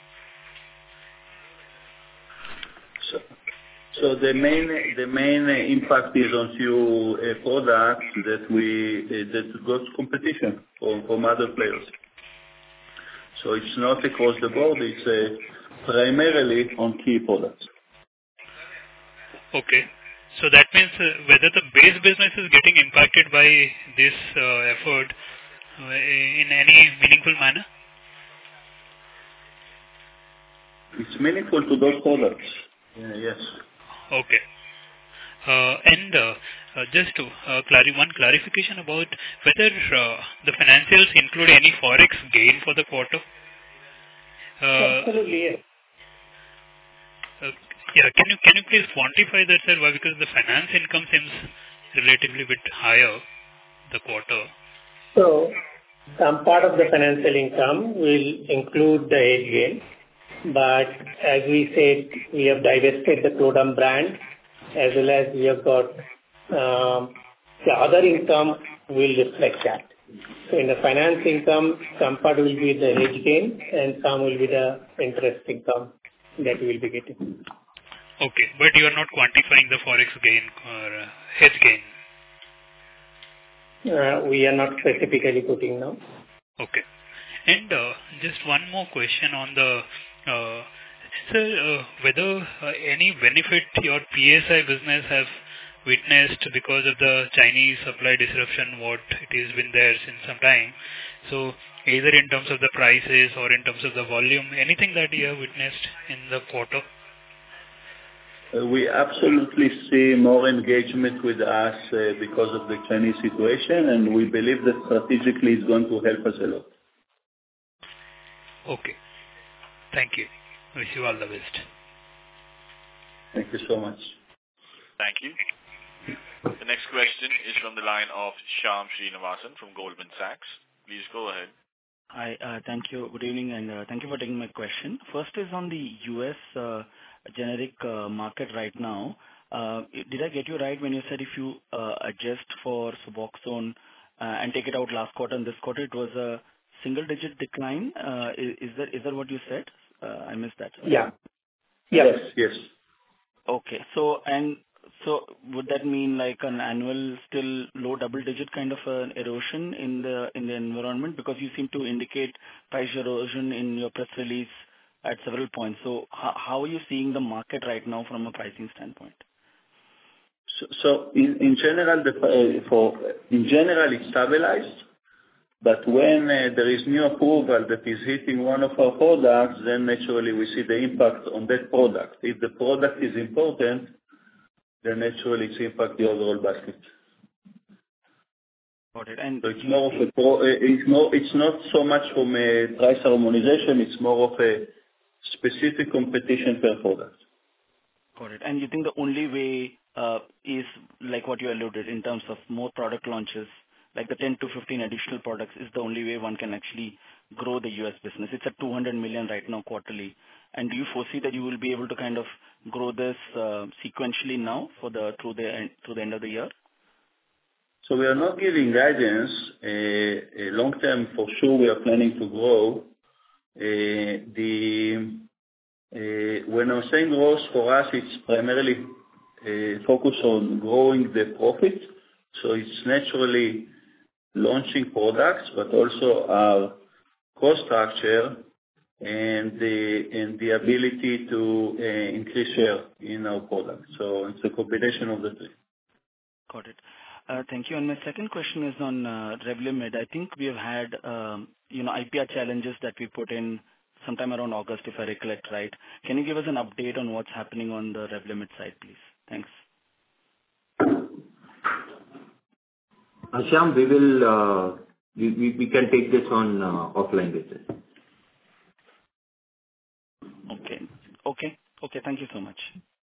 So, so the main the main impact is on few uh, products that we uh, that got competition from, from other players. So it's not across the board. It's uh, primarily on key products. Okay. So that means uh, whether the base business is getting impacted by this uh, effort uh, in any meaningful manner? If it's meaningful to those products. Yeah, yes. Okay. Uh, and uh, uh, just to uh, clarify, one clarification about whether uh, the financials include any forex gain for the quarter. Uh, Absolutely, yes. Uh, yeah, can you can you please quantify that, sir? Why? Because the finance income seems relatively bit higher the quarter. So, some part of the financial income will include the hedge gain, but as we said, we have divested the Clodam brand, as well as we have got um, the other income will reflect that. So, in the finance income, some part will be the hedge gain, and some will be the interest income that we will be getting. Okay, but you are not quantifying the forex gain or uh, hedge gain. Uh, we are not specifically putting now. Okay. And uh, just one more question on the, uh, sir, uh, whether uh, any benefit your P S I business has witnessed because of the Chinese supply disruption, what it has been there since some time. So either in terms of the prices or in terms of the volume, anything that you have witnessed in the quarter? Uh, we absolutely see more engagement with us uh, because of the Chinese situation, and we believe that strategically it's going to help us a lot. Okay. Thank you. Wish you all the best. Thank you so much. Thank you. The next question is from the line of Shyam Srinivasan from Goldman Sachs. Please go ahead. Hi, uh, thank you. Good evening, and uh, thank you for taking my question. First is on the U S uh, generic uh, market right now. Uh, did I get you right when you said if you uh, adjust for Suboxone uh, and take it out last quarter and this quarter, it was a single-digit decline? Uh, is, is that is that what you said? Uh, I missed that. Yeah. Yes, yes. Okay. So, and so would that mean like an annual still low double-digit kind of an erosion in the in the environment? Because you seem to indicate price erosion in your press release at several points. So how, how are you seeing the market right now from a pricing standpoint? So, so in, in general, the, uh, for in general, it's stabilized. But when uh, there is new approval that is hitting one of our products, then naturally we see the impact on that product. If the product is important, then naturally it's impact the overall basket. Got it. And so it's more of a pro, it's more it's not so much from a price harmonization. It's more of a specific competition per product. Got it. And you think the only way uh, is like what you alluded in terms of more product launches, like the ten to fifteen additional products, is the only way one can actually grow the U S business. It's at two hundred million right now quarterly. And do you foresee that you will be able to kind of grow this uh, sequentially now for the through the end, through the end of the year? So we are not giving guidance. Uh, uh, long term, for sure, we are planning to grow. Uh, the uh, when I'm saying growth for us, it's primarily uh, focused on growing the profit. So it's naturally launching products, but also our cost structure and the and the ability to uh, increase share in our product. So it's a combination of the three. Got it. Uh, thank you. And my second question is on uh, Revlimid. I think we have had um, you know I P R challenges that we put in sometime around August, if I recollect right. Can you give us an update on what's happening on the Revlimid side, please? Thanks. Shyam, we will uh, we, we we can take this on uh, offline basis. Okay. Okay. Okay. Thank you so much.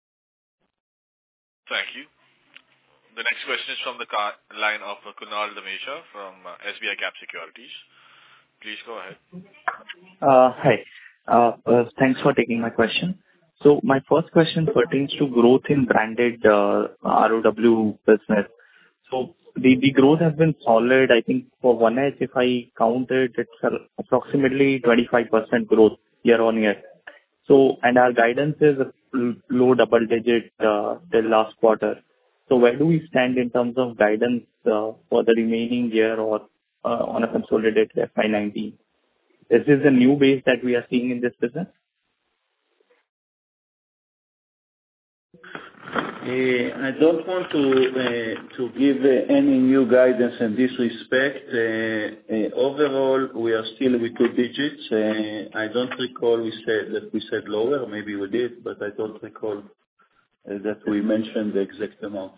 Thank you. The next question is from the car- line of uh, Kunal Dhamesha from uh, S B I Cap Securities. Please go ahead. Uh, hi. Uh, uh, thanks for taking my question. So my first question pertains to growth in branded uh, R O W business. So the, the growth has been solid. I think for one H, if I count it, it's approximately twenty-five percent growth year on year. So, and our guidance is a low double digit uh, till last quarter. So where do we stand in terms of guidance uh, for the remaining year or uh, on a consolidated F Y nineteen? Is this a new base that we are seeing in this business? I don't want to to give any new guidance in this respect. Overall, we are still with two digits. I don't recall we said that we said lower. Maybe we did, but I don't recall that we mentioned the exact amount.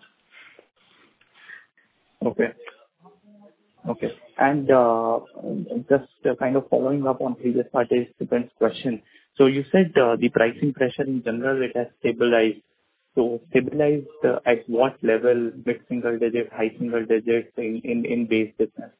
Okay. Okay. And uh, just uh, kind of following up on previous participant's question. So you said uh, the pricing pressure in general, it has stabilized. So stabilized uh, at what level, mid-single digit, high single digit in, in, in base business?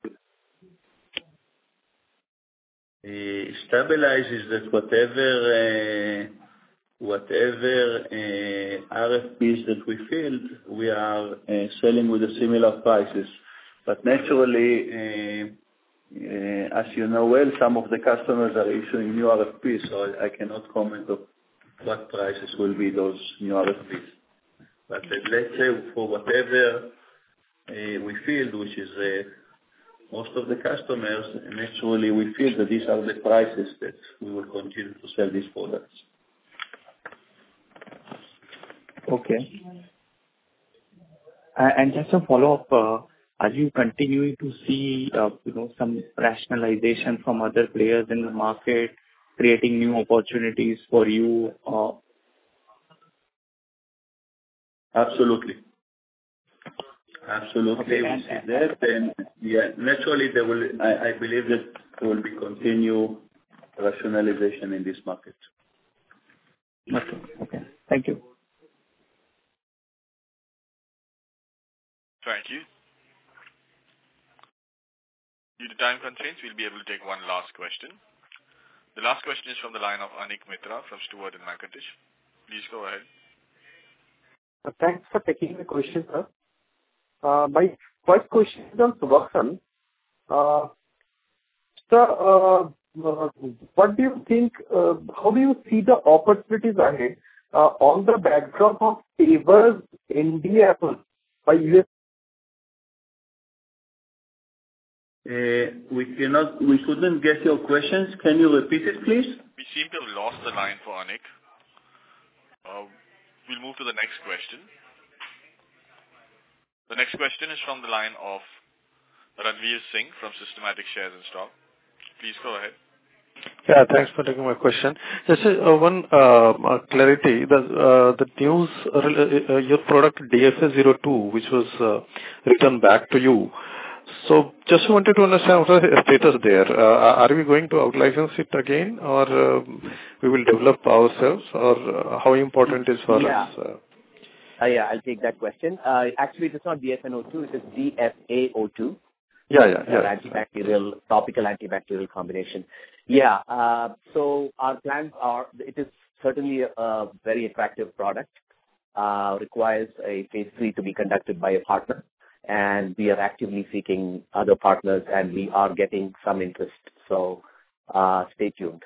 Uh, stabilize is that whatever uh, whatever uh, R F Ps that we filled, we are uh, selling with the similar prices. But naturally, uh, uh, as you know well, some of the customers are issuing new R F Ps, so I, I cannot comment on what prices will be those new R F Ps. But uh, let's say for whatever uh, we feel, which is uh, most of the customers, naturally we feel that these are the prices that we will continue to sell these products. Okay. Uh, and just a follow-up, uh, are you continuing to see, uh, you know, some rationalization from other players in the market, creating new opportunities for you? Uh, Absolutely. Absolutely. Okay, We see that. And yeah, naturally, there will, I, I believe that there will be continued rationalization in this market. Okay. Okay. Thank you. Thank you. Due to time constraints, we'll be able to take one last question. The last question is from the line of Anik Mitra from Stewart and Mackintosh. Please go ahead. Uh, thanks for taking the question, sir. Uh, my first question is on Suboxone. Uh, sir, uh, uh, what do you think, uh, how do you see the opportunities ahead uh, on the backdrop of Teva's N D A by U S? Uh, we cannot, we couldn't get your questions. Can you repeat it, please? We seem to have lost the line for Anik. Uh, we'll move to the next question. The next question is from the line of Ranveer Singh from Systematic Shares and Stock. Please go ahead. Yeah, thanks for taking my question. Just uh, one uh, uh, clarity. The uh, the news, uh, uh, your product D F A zero two, which was uh, returned back to you. So just wanted to understand what is the status there. Uh, are we going to out-license it again, or uh, we will develop ourselves, or uh, how important is for yeah. us? Uh, Uh, yeah, I'll take that question. Uh, actually, it is not D F N O two, it is D F A O two. Yeah, yeah, yeah. Antibacterial, topical antibacterial combination. Yeah, uh, so our plans are, it is certainly a, a very attractive product, uh, requires a phase three to be conducted by a partner, and we are actively seeking other partners, and we are getting some interest. So uh, stay tuned.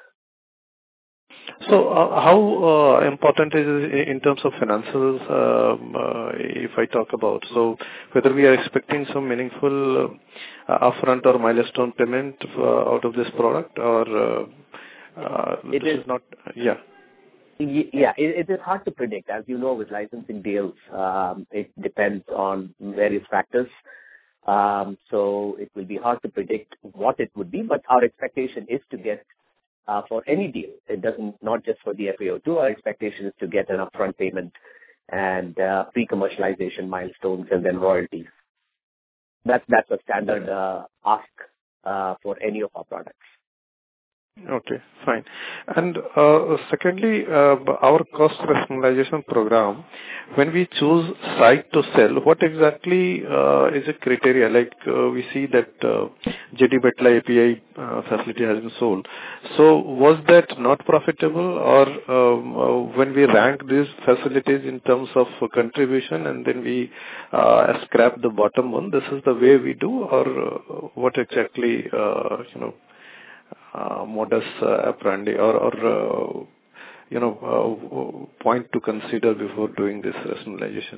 So, uh, how uh, important is it in terms of financials, um, uh, if I talk about? So, whether we are expecting some meaningful uh, upfront or milestone payment uh, out of this product, or uh, uh, it this is, is not, yeah. Yeah, it, it is hard to predict. As you know, with licensing deals, um, it depends on various factors. Um, so, it will be hard to predict what it would be, but our expectation is to get Uh, for any deal. It doesn't, not just for the F A O two, our expectation is to get an upfront payment and uh, pre-commercialization milestones and then royalties. That's, that's a standard uh, ask uh, for any of our products. Okay, fine. And uh, secondly, uh, our cost rationalization program, when we choose site to sell, what exactly uh, is the criteria? Like uh, we see that uh, J D Betla A P I uh, facility has been sold. So was that not profitable, or um, uh, when we rank these facilities in terms of contribution and then we uh, scrap the bottom one, this is the way we do, or uh, what exactly, uh, you know, Uh, modus uh, operandi, or, or uh, you know, uh, point to consider before doing this rationalization?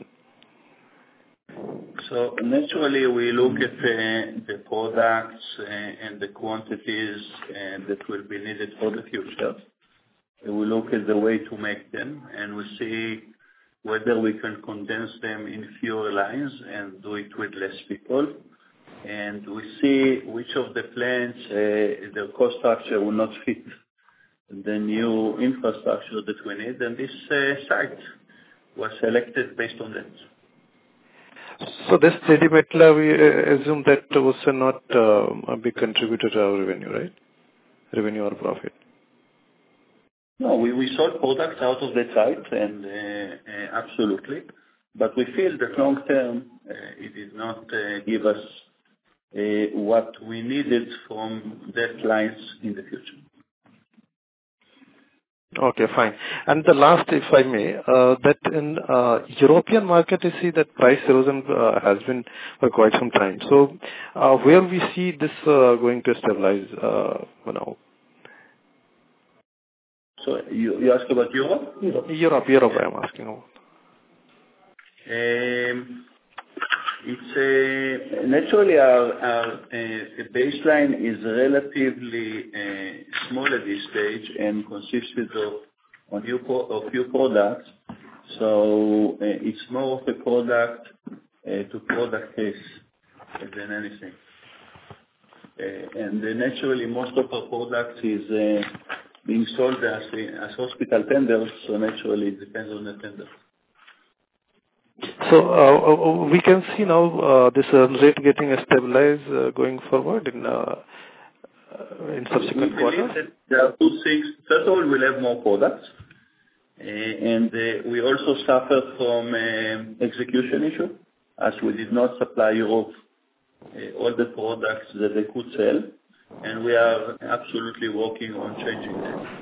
So naturally, we look at uh, the products uh, and the quantities uh, that will be needed for the future. We look at the way to make them, and we see whether we can condense them in fewer lines and do it with less people. And we see which of the plants, uh, their cost structure will not fit the new infrastructure that we need, and this uh, site was selected based on that. So this J D Mettler, we uh, assume that was uh, not uh, a big contributor to our revenue, right? Revenue or profit? No, we, we sold products out of the site, and uh, uh, absolutely. But we feel that long term, uh, it did not uh, give us uh, what we needed from that clients in the future. Okay, fine. And the last, if I may, uh, that in uh, European market, you see that price erosion uh, has been for quite some time. So, uh, where we see this uh, going to stabilize uh, now? So you, you ask about Europe? Europe, Europe, Europe I am asking about. Um, it's uh, naturally our, our uh, baseline is relatively uh, small at this stage and consisted of a few, a few products. So uh, it's more of a product uh, to product case than anything. Uh, and uh, naturally, most of our products is uh, being sold as, as hospital tenders, so naturally it depends on the tender. So uh, we can see now uh, this uh, rate getting stabilized uh, going forward in uh, in subsequent we quarters. That there are two things. First of all, we'll have more products, uh, and uh, we also suffer from uh, execution issue, as we did not supply Europe uh, all the products that they could sell, and we are absolutely working on changing that.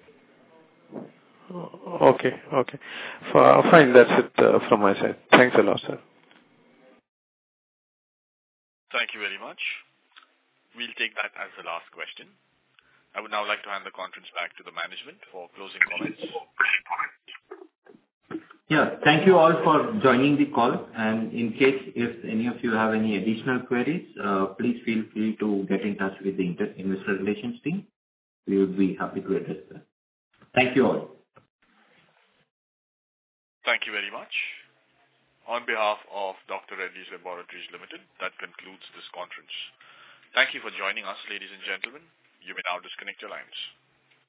Okay, okay. F- fine, that's it uh, from my side. Thanks a lot, sir. Thank you very much. We'll take that as the last question. I would now like to hand the conference back to the management for closing comments. Yeah, thank you all for joining the call. And in case if any of you have any additional queries, uh, please feel free to get in touch with the inter- investor relations team. We would be happy to address that. Thank you all. Thank you very much. On behalf of Doctor Reddy's Laboratories Limited, that concludes this conference. Thank you for joining us, ladies and gentlemen. You may now disconnect your lines.